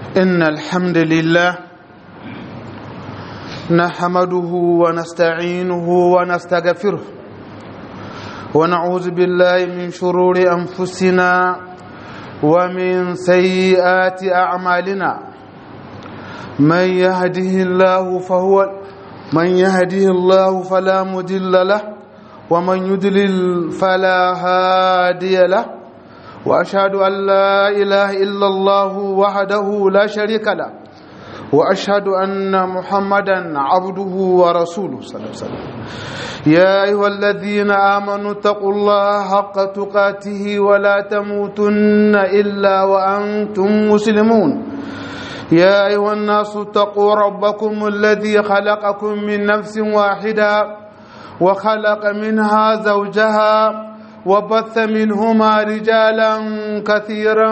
إن الحمد لله نحمده ونستعينه ونستغفره ونعوذ بالله من شرور أنفسنا ومن سيئات أعمالنا من يهده الله فلا مضل له ومن يضلل فلا هادي له وأشهد أن لا إله إلا الله وحده لا شريك له وأشهد أن محمدا عبده ورسوله صلى الله عليه وسلم يا أيها الذين آمنوا اتقوا الله حق تقاته ولا تموتن إلا وأنتم مسلمون يا أيها الناس اتقوا ربكم الذي خلقكم من نفس واحدة وخلق منها زوجها وبث منهما رجالا كثيرا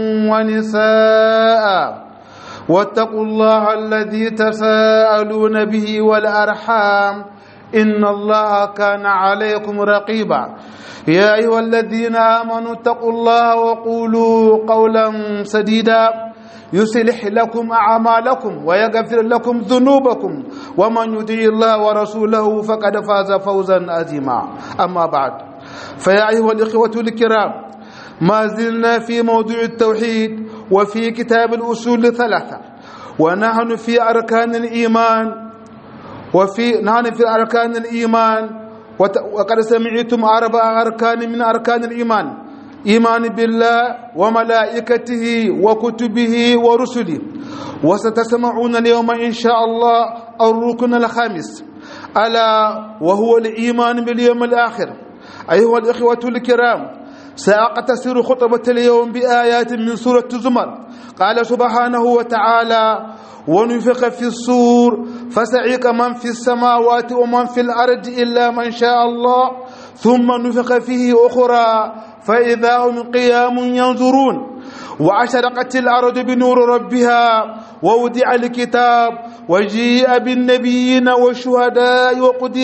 ونساء واتقوا الله الذي تساءلون به والأرحام إن الله كان عليكم رقيبا يا أيها الذين آمنوا اتقوا الله وقولوا قولا سديدا يصلح لكم أعمالكم ويغفر لكم ذنوبكم ومن يطع الله ورسوله فقد فاز فوزا عظيما أما بعد فيا أيها الإخوة الكرام ما زلنا في موضوع التوحيد وفي كتاب الأصول الثلاثة ونحن في أركان الإيمان وقد سمعتم 4 أركان من أركان الإيمان: إيمان بالله وملائكته وكتبه ورسله، وستسمعون اليوم إن شاء الله الركن الخامس ألا وهو الإيمان باليوم الآخر. أيها الإخوة الكرام، سأقتصر خطبة اليوم بآيات من سورة الزمر. قال سبحانه وتعالى: ونفخ في الصور فصعق من في السماوات ومن في الأرض إلا من شاء الله ثم نفخ فيه أخرى فإذا هم قيام ينظرون وأشرقت الأرض بنور ربها ووضع الكتاب وجيء بالنبيين والشهداء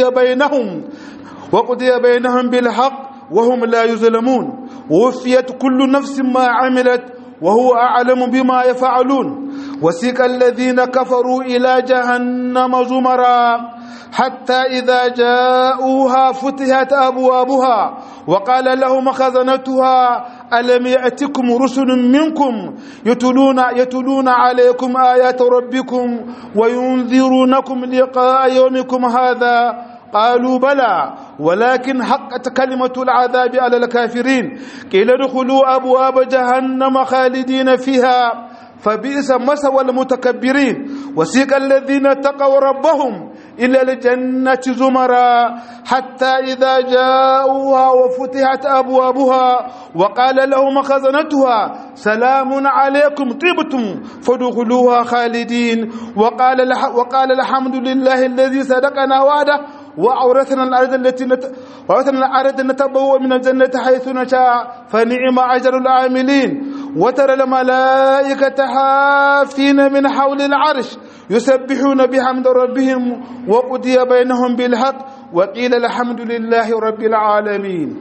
وقضي بينهم بالحق وهم لا يظلمون ووفيت كل نفس ما عملت وهو أعلم بما يفعلون. وسيق الذين كفروا إلى جهنم زمرا حتى إذا جاءوها فتحت أبوابها وقال لهم خزنتها ألم يأتكم رسل منكم يتلون عليكم آيات ربكم وينذرونكم لقاء يومكم هذا قالوا بلى ولكن حقت كلمة العذاب على الكافرين قيل ادخلوا أبواب جهنم خالدين فيها فبئس مثوى المتكبرين. وسيق الذين اتقوا ربهم إلى الجنة زمرا حتى إذا جاءوها وفتحت أبوابها وقال لهم خزنتها سلام عليكم طبتم فادخلوها خالدين وقال الحمد لله الذي صدقنا وعده وأورثنا الأرض نتبوأ من الجنة حيث نشاء فنعم أجر العاملين. وترى الملائكة حافين من حول العرش يسبحون بحمد ربهم وقضي بينهم بالحق وقيل الحمد لله رب العالمين.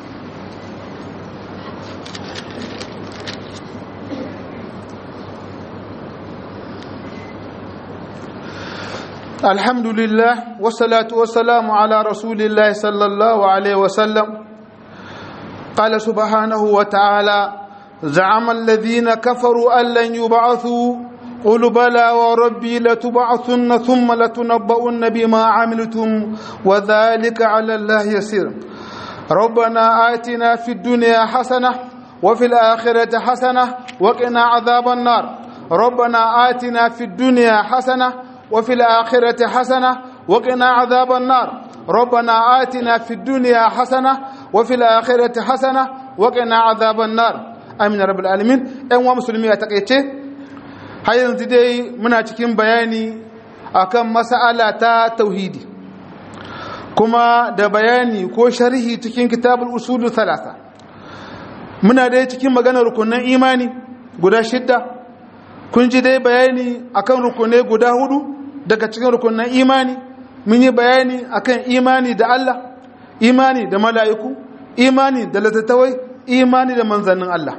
الحمد لله والصلاة والسلام على رسول الله صلى الله عليه وسلم. قال سبحانه وتعالى: زعم الذين كفروا أن لن يبعثوا قل بلى وربي لتبعثن ثم لتنبؤن بما عملتم وذلك على الله يسير. ربنا آتنا في الدنيا حسنة وفي الآخرة حسنة وقنا عذاب النار. ربنا آتنا في الدنيا حسنة وفي الآخرة حسنة وقنا عذاب النار. ربنا آتنا في الدنيا حسنة وفي الآخرة حسنة وقنا عذاب النار. آمين رب العالمين. أيها المسلمين أتقيتي هاي yanzu muna cikin bayani akan mas'ala ta tauhidi kuma da bayani ko sharhi cikin kitabul usul thalatha. Muna dai cikin maganar rukunin imani guda 6. Kun ji dai bayani akan rukunai guda 4 daga cikin rukunin imani. Mun yi bayani akan imani da Allah, imani da mala'iku, imani da littattafai, imani da manzannin Allah.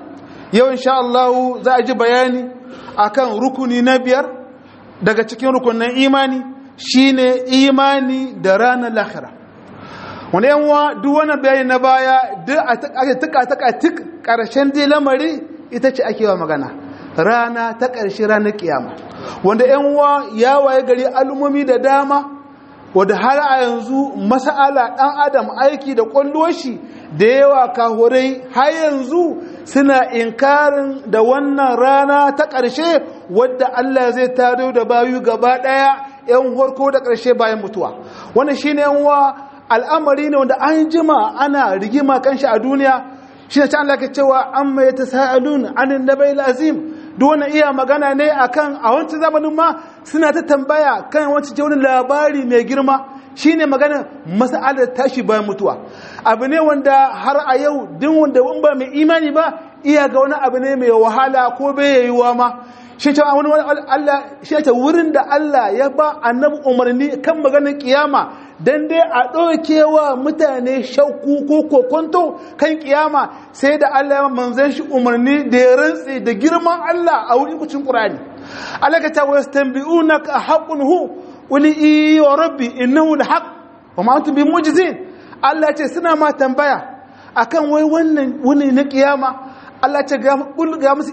yau insha Allah za a ji bayani akan rukuni na 5 daga cikin rukunin imani shine imani da ranar lahira. Wani yanwa duk wani bayani na baya duk ake tik karshen dai lamari ita ce ake wa magana rana ta ƙarshe ranar kiyama, wanda yanwa ya waye gari al'ummomi da dama wadda har a yanzu mas'ala ɗan adam aiki da ƙwallo shi da yawa kahurai har yanzu suna inkarin da wannan rana ta ƙarshe wadda Allah zai taro da bayu gaba ɗaya ‘yan harko da ƙarshe bayan mutuwa. Wannan shi ne yanwa al'amari ne wanda an jima ana rigima kan shi a duniya, shi ne ta Allah ke cewa an mai ta sa'alun anin da bai lazim. Duk wani iya magana ne akan a wancan zamanin ma suna ta tambaya kan wancan ce wani labari mai girma shine magana mas'alar tashi bayan mutuwa. Abu ne wanda har a yau din wanda in ba mai imani ba iya ga wani abu ne mai wahala ko bai yiwuwa ma. Shi ta wani Allah shi ta wurin da Allah ya ba annabi umarni kan maganar kiyama dan dai a ɗaukewa mutane shakku ko kokonto kan kiyama, sai da Allah ya manzan shi umarni da ya rantse da girman Allah a wurin kucin Qur'ani. Allah ka ta wayastanbi'unaka haqqun hu qul i wa rabbi innahu lahaq wa ma antum bimu'jizin. Allah ce suna ma tambaya akan wai wannan wani na kiyama. Allah ce ga musu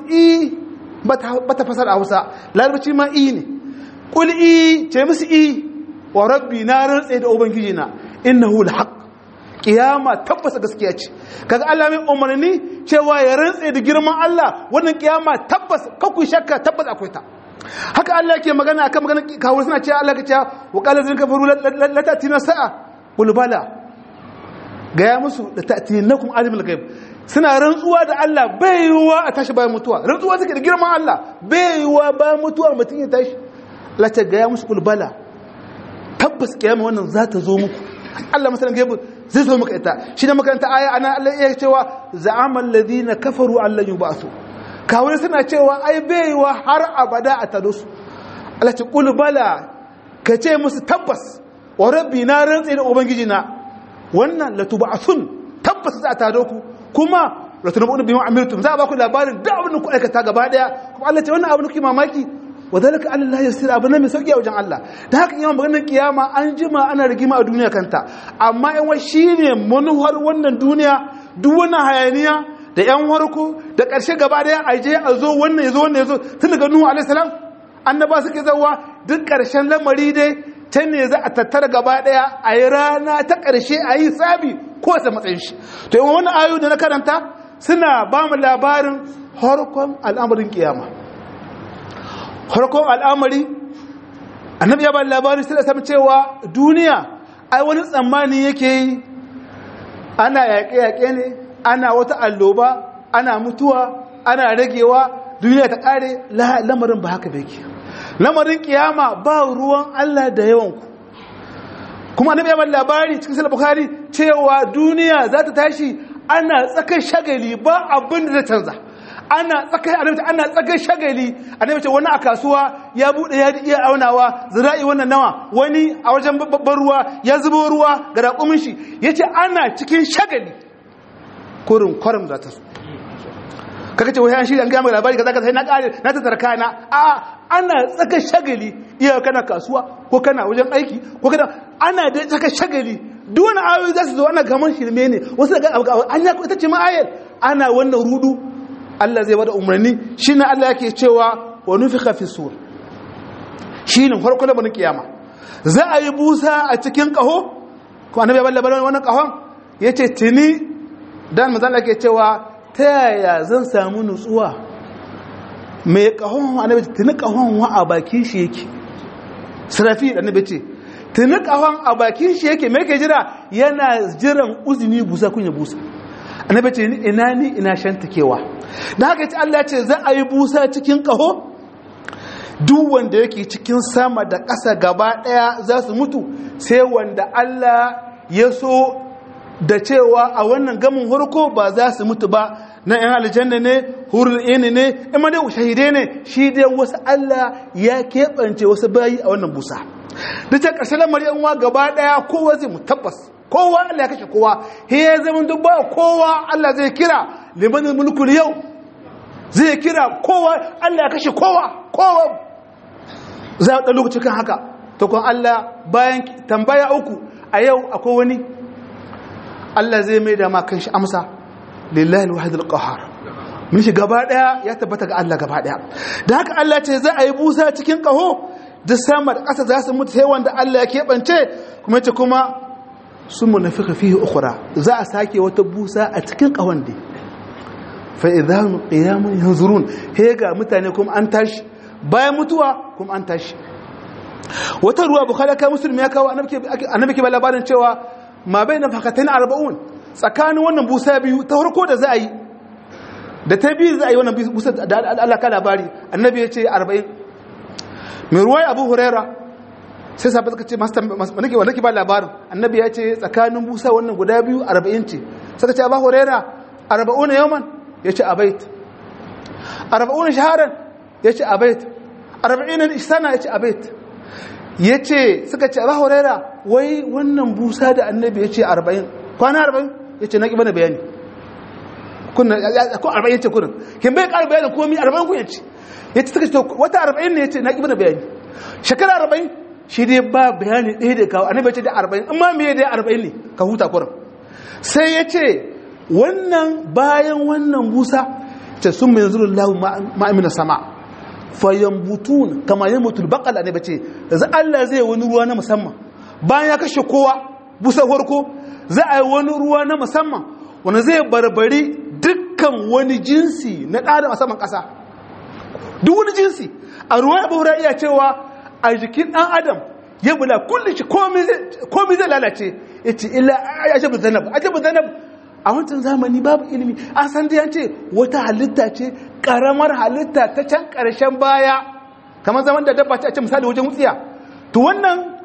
bata fasar a Hausa, larabci ma ne. Qul ce musu wa rabbi na rantse da ubangiji na innahu alhaq, kiyama tabbas gaskiya ce. Kaga Allah mai umarni cewa ya rantse da girman Allah, wannan kiyama tabbas kakku shakka tabbas akwai ta. Haka Allah yake magana akan magana kawo suna cewa Allah ke cewa wa qala zin kafaru la ta'tina sa'a qul bala, gaya musu da ta'tinakum alimul ghaib. Suna rantsuwa da Allah bai yiwuwa a tashi bayan mutuwa, rantsuwa take da girman Allah bai yiwuwa bayan mutuwa mutum ya tashi. Allah ta gaya musu qul bala, tabbas kiyama wannan za ta zo muku. Allah masalan gaibu zai zo muka ita. Shi ne makaranta aya ana Allah ya cewa za'ama alladhina kafaru an lan yub'athu, kawai suna cewa ai baiwa har abada a tado su. Allah ta qul bala, ka ce musu tabbas wa rabbi na rantsi da ubangiji na wannan latub'athun, tabbas za a tado ku kuma latunabuna bima amiltum, za a ba ku labarin da abin da ku aikata gaba daya. Kuma Allah ce wannan abin da kuke mamaki wadalika Allah ya sira abin mai sauki a wajen Allah. Da haka yawan maganar kiyama an jima ana rigima a duniya kanta, amma yan wai shine manuhar wannan duniya. Duk wannan hayaniya da yan warko da ƙarshe gaba daya a je a zo wannan yazo wannan yazo, tun daga Nuhu alaihi salam annaba suke zawa duk ƙarshen lamari dai can ne za a tattara gaba daya a yi rana ta ƙarshe a yi sabi ko sa matsayin shi. To yawan wannan ayoyi da na karanta suna ba mu labarin harkon al'amarin kiyama. Harkon al'amari annabi ya ba labari sai da samu cewa duniya ai wani tsammani yake yi ana yaƙe-yaƙe ne, ana wata alloba, ana mutuwa, ana ragewa, duniya ta ƙare. Lamarin ba haka da yake. Lamarin kiyama ba ruwan Allah da yawanku. Kuma annabi ya ba labari cikin sahih Bukhari cewa duniya za ta tashi ana tsakar shagali ba abin da zai canza. Ana tsakar shagali. Annabi ce wani a kasuwa ya bude ya iya aunawa zira'i wannan nawa, wani a wajen babban ruwa ya zubo ruwa ga raƙumin shi, yace ana cikin shagali kurin kwaram za ta so. Kaga ce wai an shi an ga maka labari kaza sai na kare na ta tarka na ana tsakar shagali. Iya kana kasuwa ko kana wajen aiki ko kana ana da tsakar shagali. Duk wani ayoyi za su zo ana gaman shirme ne, wasu daga anya ko ita ce ma ayar ana wannan rudu. Allah zai bada umarni, shine Allah yake cewa wa nufikha fi sur, shine farko da ban kiyama za a yi busa a cikin kaho. Ko annabi ya balla wannan kahon yace tini dan manzo Allah yake cewa ta yaya zan samu nutsuwa mai kahon. Annabi tini kahon wa a bakin shi yake. Sarafi annabi ce tini kahon a bakin shi yake, me yake jira? Yana jiran uzini busa kunya busa. Annabi ce ina shantakewa. Da haka ce Allah ce za a yi busa cikin kaho, duk wanda yake cikin sama da ƙasa gaba ɗaya za su mutu, sai wanda Allah ya so da cewa a wannan gamin harko ba za su mutu ba. Na ‘yan aljanna ne, hurul ini ne, ima dai shahide ne, shi dai wasu Allah ya keɓance wasu bayi a wannan busa. Da ta ƙarshe lamari ‘yan wa gaba ɗaya kowa zai mu tabbas, kowa Allah ya kashe kowa. He ya zama duk ba kowa Allah zai kira liman mulkul yau, zai kira kowa Allah ya kashe kowa za a ɗan lokaci kan haka to kun Allah bayan tambaya uku a yau akwai wani Allah zai mai da ma kan shi amsa lillahi alwahidul qahhar mun shi gaba daya ya tabbata ga Allah gaba daya da haka Allah ce za a yi busa cikin kaho da sama da ƙasa za su mutu sai wanda Allah ya keɓance kuma yace kuma sun munafika fihi ukhra za a sake wata busa a cikin kahon dai fa idhanu qiyamun yanzurun he ga mutane kuma an tashi bayan mutuwa kuma an tashi wata ruwa bukhari ka muslim ya kawo annabi ke ba labarin cewa ma baina fakatain 40 tsakanin wannan busa biyu ta farko da za a yi da ta biyu za a yi wannan busa da Allah ka labari annabi ya ce 40 mai ruwaya abu huraira sai sahabbai suka ce wanda ke ba labarin annabi ya ce tsakanin busa wannan guda biyu 40 ce suka ce abu huraira 40 yawman ya ce abait 40 shaharan ya ce abait 40 sana ya ce abait ya ce suka ce abu huraira wai wannan busa da annabi ya ce 40 kwana 40 ya ce na ƙi bane bayani kuna ko 40 ya ce kurin kin bai ƙara bayanin komi 40 kun ya ce ya ce suka ce wata 40 ne ya ce na ƙi bane bayani shekara 40 shi dai ba bayani ɗaya da kawo annabi ya ce da 40 amma me dai 40 ne ka huta kurin sai ya ce wannan bayan wannan busa ce sun mai yanzu lallahu ma'amina sama fayyambutun kama yin mutul bakal annabi ce da Allah zai wani ruwa na musamman bayan ya kashe kowa busa farko za a yi wani ruwa na musamman wanda zai barbari dukkan wani jinsi na ɗada a saman ƙasa duk wani jinsi a ruwa ya baura iya cewa a jikin ɗan adam ya bula kulle shi komi zai lalace ya ce illa ajabu zanab a wancan zamani babu ilimi an san da yance wata halitta ce karamar halitta ta can ƙarshen baya kamar zaman da dabba ce a ce misali wajen wutsiya to wannan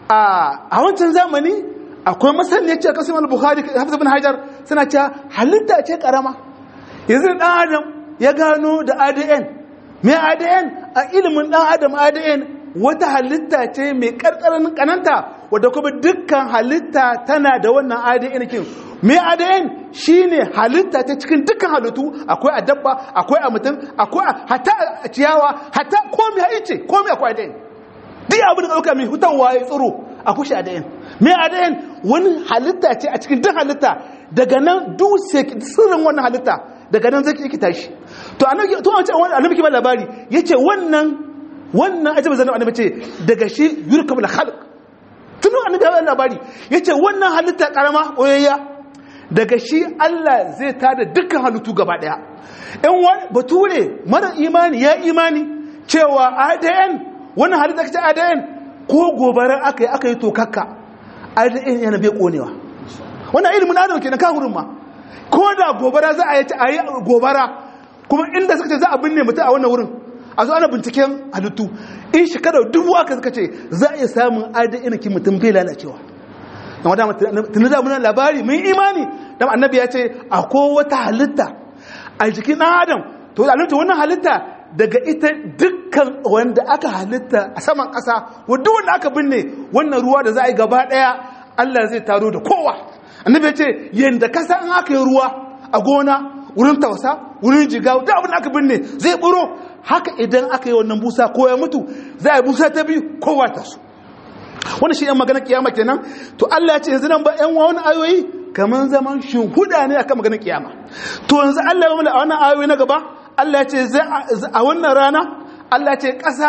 a wancan zamani akwai masaniyar ce a kasim al-bukhari hafiz ibn hajar suna cewa halitta ce karama yanzu dan adam ya gano da ADN me ADN a ilimin dan adam ADN wata halitta ce mai karkarin kananta wadda kuma dukkan halitta tana da wannan ADN kin me ADN shine halitta ta cikin dukkan halittu akwai a dabba akwai a mutum akwai hatta a ciyawa hatta komai haice komai akwai ADN duk abin da dauka mai hutawa ya tsiro akwai shi ADN me ADN wani halitta ce a cikin duk halitta daga nan duk sirrin wannan halitta daga nan zai ki tashi to annabi ke ba labari yace wannan ajabu zanen annabi ce daga shi yurkabul khalq tun annabi ya labari yace wannan halitta karama oyayya daga shi Allah zai tada dukkan halittu gaba daya in wani bature mara imani ya imani cewa ADN wannan halitta kace ADN ko gobara aka yi tokakka ADN yana bai konewa wannan ilimin adam kenan ka hurin ma ko da gobara za a yi gobara kuma inda suka ce za a binne mutum a wannan wurin a zo ana binciken halittu in shekarar 1000 aka suka ce za a iya samun ADN kin mutum bai lalacewa amma da tun da muna labari mun imani dan annabi ya ce akwai wata halitta a jikin dan adam to halitta wannan halitta daga ita dukkan wanda aka halitta a saman ƙasa wanda wanda aka binne wannan ruwa da za a yi gaba daya Allah zai taro da kowa annabi ya ce yanda kasa in aka yi ruwa a gona wurin tausa wurin jiga duk abin da aka binne zai buro haka idan aka yi wannan busa ko ya mutu za a yi busa ta biyu kowa ta su wani shi yan magana kiyama kenan to Allah ya ce yanzu nan ba yan wani ayoyi kaman zaman shuhuda ne akan maganar kiyama to yanzu Allah ya mala a wannan ayoyi na gaba Allah ya ce a wannan rana Allah ya ce ƙasa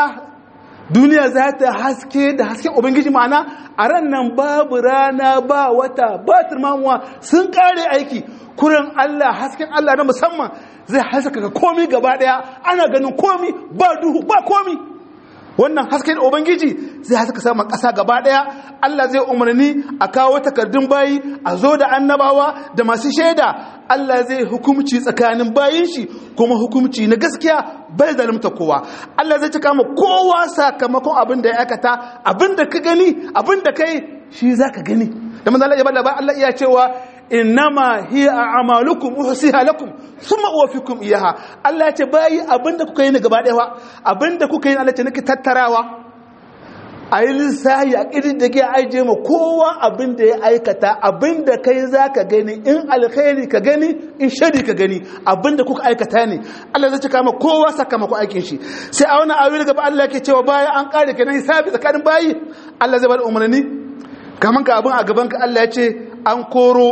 duniya za ta haske da hasken ubangiji ma'ana a ran nan babu rana ba wata ba turmamuwa sun kare aiki kuran Allah hasken Allah na musamman zai haskaka ga komi gaba daya ana ganin komi ba duhu ba komi wannan hasken ubangiji zai haskaka sama ƙasa gaba daya Allah zai umarni a kawo takardun bayi a zo da annabawa da masu shaida Allah zai hukumci tsakanin bayin shi kuma hukumci na gaskiya bai zalunta kowa Allah zai cika ma kowa sakamakon abin da ya aikata abin da ka gani abin da kai shi zaka gani da manzo Allah ya bada Allah iya cewa innama hiya a'malukum uhsiha lakum thumma uwaffikum iyaha Allah ya ce bayi abin da kuka yi ne gaba daya abin da kuka yi Allah ce nake tattarawa a yi lissahi a ƙirin da ke aije ma kowa abin da ya aikata, abin da kai za ka gani, in alkhairi ka gani, in shari ka gani, abin da kuka aikata ne Allah zai cika ma kowa sakamakon aikin shi. Sai a wani ayoyi gaba Allah ke cewa bayan an ƙare kenan hisabi tsakanin bayi, Allah zai bada umarni kaman ka abin a gaban ka. Allah ya ce an koro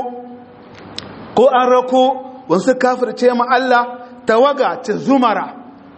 ko an rako wasu kafirce ma Allah tawaga ta zumara.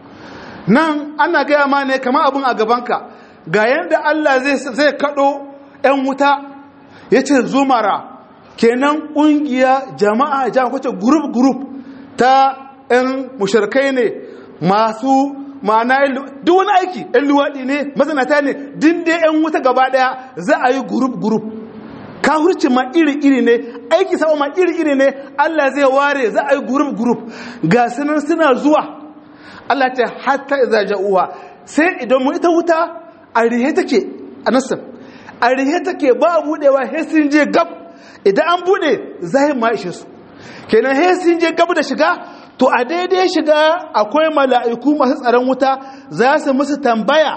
Nan ana gaya ma ne kamar abin a gaban ka, ga yadda Allah zai kaɗo ‘yan wuta ya ce zumara, kenan ƙungiya jama'a kwace group ta ‘yan mushrikai ne masu ma'ana duk wani aiki, ‘yan luwaɗi ne, mazanata ne, dinde ‘yan wuta gaba ɗaya za a yi group. Kafirci ma iri-iri ne, aiki sama ma iri-iri ne, Allah zai ware za a yi group ga sunan suna zuwa. Allah ce hatta idza ja'uha, sai idan mu ita wuta a rihe take a nasar, a rihe take ba a budewa, he sun je gab, idan an bude zai ma ishe su, kenan he sun je gab da shiga. To a daidai shiga akwai mala'iku masu tsaron wuta za su musu tambaya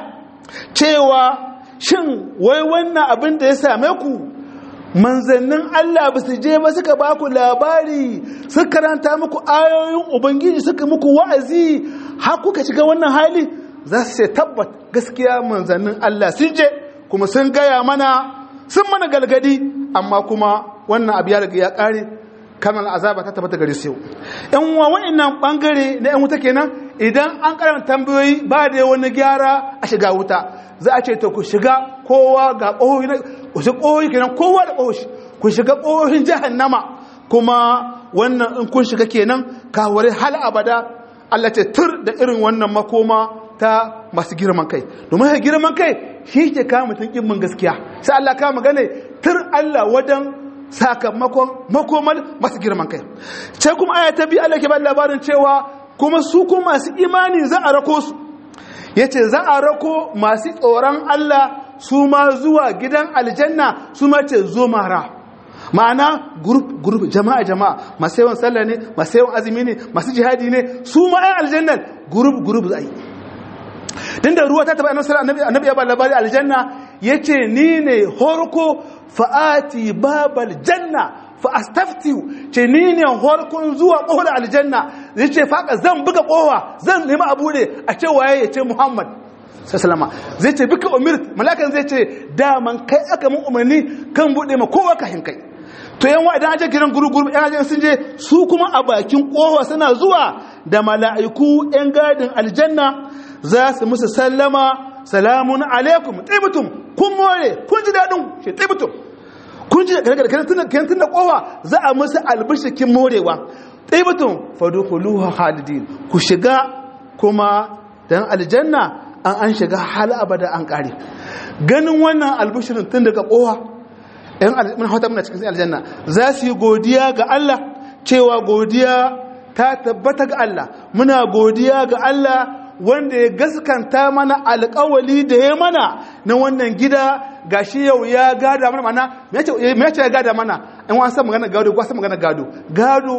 cewa shin wai wannan abin da ya same ku manzannin Allah ba su je ba suka ba ku labari, suka karanta muku ayoyin Ubangiji, suka muku wa'azi har kuka shiga wannan hali? Za su ce tabbat gaskiya manzannin Allah sun je kuma sun gaya mana, sun mana galgadi, amma kuma wannan abu ya riga ya kare, kamar azaba ta tabbata gare su. Yan uwa wa'annan bangare na yan wuta kenan, idan an karanta tambayoyi ba da wani gyara a shiga wuta, za a ce to ku shiga kowa ga ƙohoyi kenan, kowa da ƙohoshi, ku shiga ƙohohin jahannama, kuma wannan in kun shiga kenan kawari hal abada. Allah ce tur da irin wannan makoma ta masu girman kai, domin ya girman kai shi ke kama mutum ƙin gaskiya. Sai Allah kama gane tur Allah wajen sakamakon makomal masu girman kai. Sai kuma aya ta biyu Allah ke ba labarin cewa kuma su kuma masu imani za a rako su, yace za a rako masu tsoron Allah su ma zuwa gidan aljanna, su ma ce zo mara, ma'ana group jama'a masu yawan sallah ne, masu yawan azumi ne, masu jihadi ne, su ma ai aljannan group za a yi. din da ruwa ta taba annabi ya ba labari aljanna yace ni ne horko fa'ati babal janna fa astaftiu, ce ni ne horkon zuwa kohar aljanna, yace faka zan buga kowa, zan nemi abu ne a ce waye, yace Muhammad sallama, zai ce bika umirt, malakan zai ce daman kai aka mun umarni kan bude ma kowa ka hinkai. To yan wa idan aje kiran guruguru yan aje sun je su kuma a bakin kowa suna zuwa da mala'iku yan gadin aljanna za su musu sallama, salamun alaikum tibtum, kun more kun ji dadin shi tibtum, kun ji kan tun da kowa za a musu albishikin morewa, tibtum fadkhuluha khalidin, ku shiga kuma dan aljanna an shiga hal abada an kare. Ganin wannan albishirin tun daga kowa ‘yan aljanna hauta muna cikin aljanna za su yi godiya ga Allah, cewa godiya ta tabbata ga Allah, muna godiya ga Allah wanda ya gaskanta mana alƙawali da ya mana na wannan gida. Gashi yau ya gada mana, mana me yace ya gada mana? in wani san magana gado ko san magana gado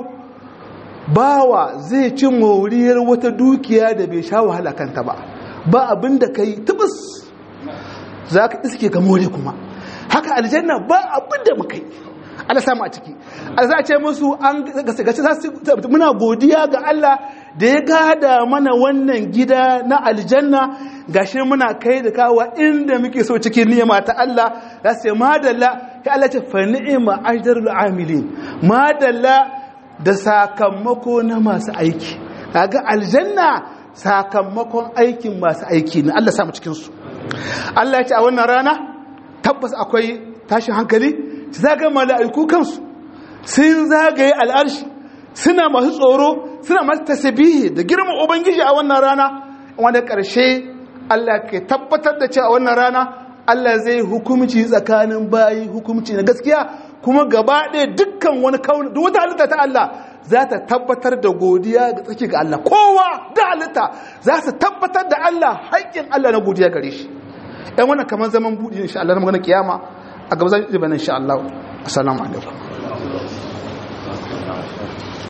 bawa zai ci moriyar wata dukiya da bai sha wahala kanta ba abinda kai tubus zaka iske ka more. Kuma haka aljanna ba abinda muka yi, Allah samu a ciki. Allah za a ce musu an gashi muna godiya ga Allah da ya gada mana wannan gida na aljanna, gashi muna kai da kawo inda muke so cikin ni'ima ta Allah. Za su ce madalla, ya Allah ce fa ni'ma ajrul amilin, madalla da sakamako na masu aiki. Kaga aljanna sakamakon aikin masu aiki ne, Allah samu cikin su. Allah ya ce a wannan rana tabbas akwai tashin hankali, zaga mala'iku kansu sun zagaye al'arshi, suna masu tsoro, suna masu tasbihi da girman ubangiji a wannan rana, wanda ƙarshe Allah ke tabbatar da cewa a wannan rana Allah zai hukumci tsakanin bayi, hukumci na gaskiya, kuma gaba ɗaya dukkan wani kauni duk wata halitta ta Allah za ta tabbatar da godiya ga tsaki ga Allah. Kowa da halitta za su tabbatar da Allah, haƙƙin Allah na godiya gare shi. ɗan wannan kamar zaman buɗi insha Allah na magana kiyama a gaba zan yi bayanin insha Allah. Assalamu alaikum.